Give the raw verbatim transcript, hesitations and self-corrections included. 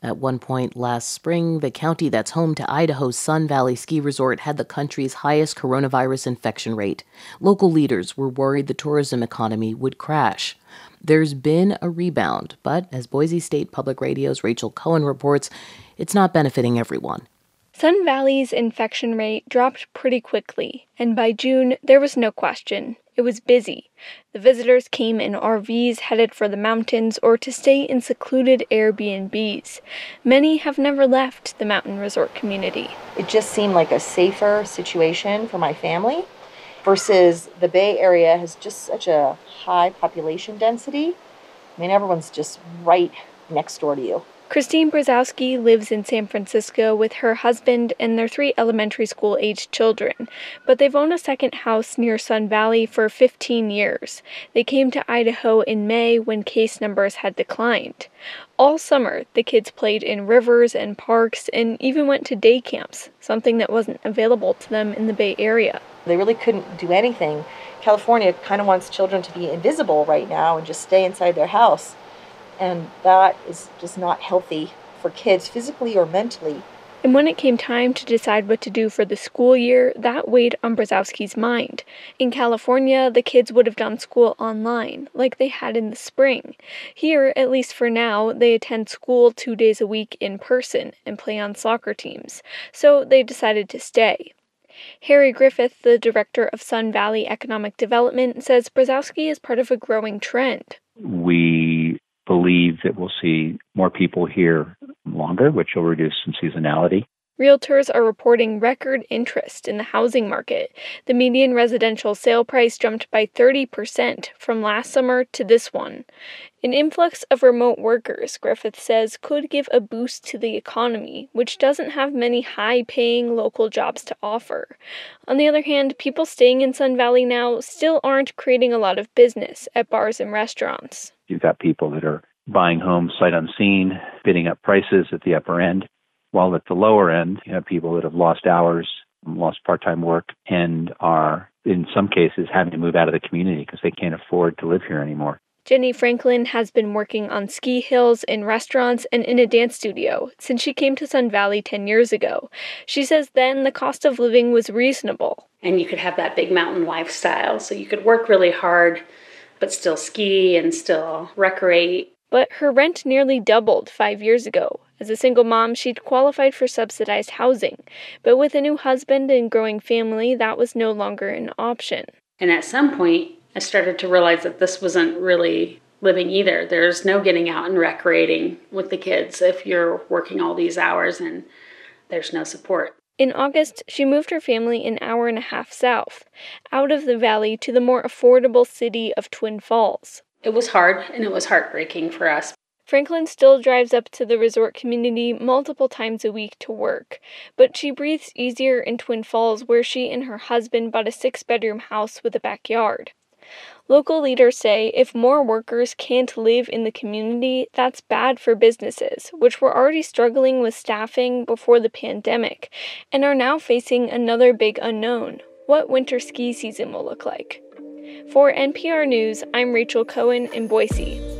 At one point last spring, the county that's home to Idaho's Sun Valley Ski Resort had the country's highest coronavirus infection rate. Local leaders were worried the tourism economy would crash. There's been a rebound, but as Boise State Public Radio's Rachel Cohen reports, it's not benefiting everyone. Sun Valley's infection rate dropped pretty quickly, and by June, there was no question. It was busy. The visitors came in R Vs headed for the mountains or to stay in secluded Airbnbs. Many have never left the mountain resort community. It just seemed like a safer situation for my family versus the Bay Area has just such a high population density. I mean, everyone's just right next door to you. Christine Brzezowski lives in San Francisco with her husband and their three elementary school-aged children, but they've owned a second house near Sun Valley for fifteen years. They came to Idaho in May when case numbers had declined. All summer, the kids played in rivers and parks and even went to day camps, something that wasn't available to them in the Bay Area. They really couldn't do anything. California kind of wants children to be invisible right now and just stay inside their house. And that is just not healthy for kids physically or mentally. And when it came time to decide what to do for the school year, that weighed on Brzezowski's mind. In California, the kids would have done school online, like they had in the spring. Here, at least for now, they attend school two days a week in person and play on soccer teams. So they decided to stay. Harry Griffith, the director of Sun Valley Economic Development, says Brzezowski is part of a growing trend. We believe that we'll see more people here longer, which will reduce some seasonality. Realtors are reporting record interest in the housing market. The median residential sale price jumped by thirty percent from last summer to this one. An influx of remote workers, Griffith says, could give a boost to the economy, which doesn't have many high-paying local jobs to offer. On the other hand, people staying in Sun Valley now still aren't creating a lot of business at bars and restaurants. You've got people that are buying homes sight unseen, bidding up prices at the upper end, while at the lower end, you have people that have lost hours, lost part-time work, and are, in some cases, having to move out of the community because they can't afford to live here anymore. Jenny Franklin has been working on ski hills, in restaurants, and in a dance studio since she came to Sun Valley ten years ago. She says then the cost of living was reasonable. And you could have that big mountain lifestyle, so you could work really hard, but still ski and still recreate. But her rent nearly doubled five years ago. As a single mom, she'd qualified for subsidized housing. But with a new husband and growing family, that was no longer an option. And at some point, I started to realize that this wasn't really living either. There's no getting out and recreating with the kids if you're working all these hours and there's no support. In August, she moved her family an hour and a half south, out of the valley to the more affordable city of Twin Falls. It was hard, and it was heartbreaking for us. Franklin still drives up to the resort community multiple times a week to work, but she breathes easier in Twin Falls, where she and her husband bought a six-bedroom house with a backyard. Local leaders say if more workers can't live in the community, that's bad for businesses, which were already struggling with staffing before the pandemic and are now facing another big unknown: what winter ski season will look like. For N P R News, I'm Rachel Cohen in Boise.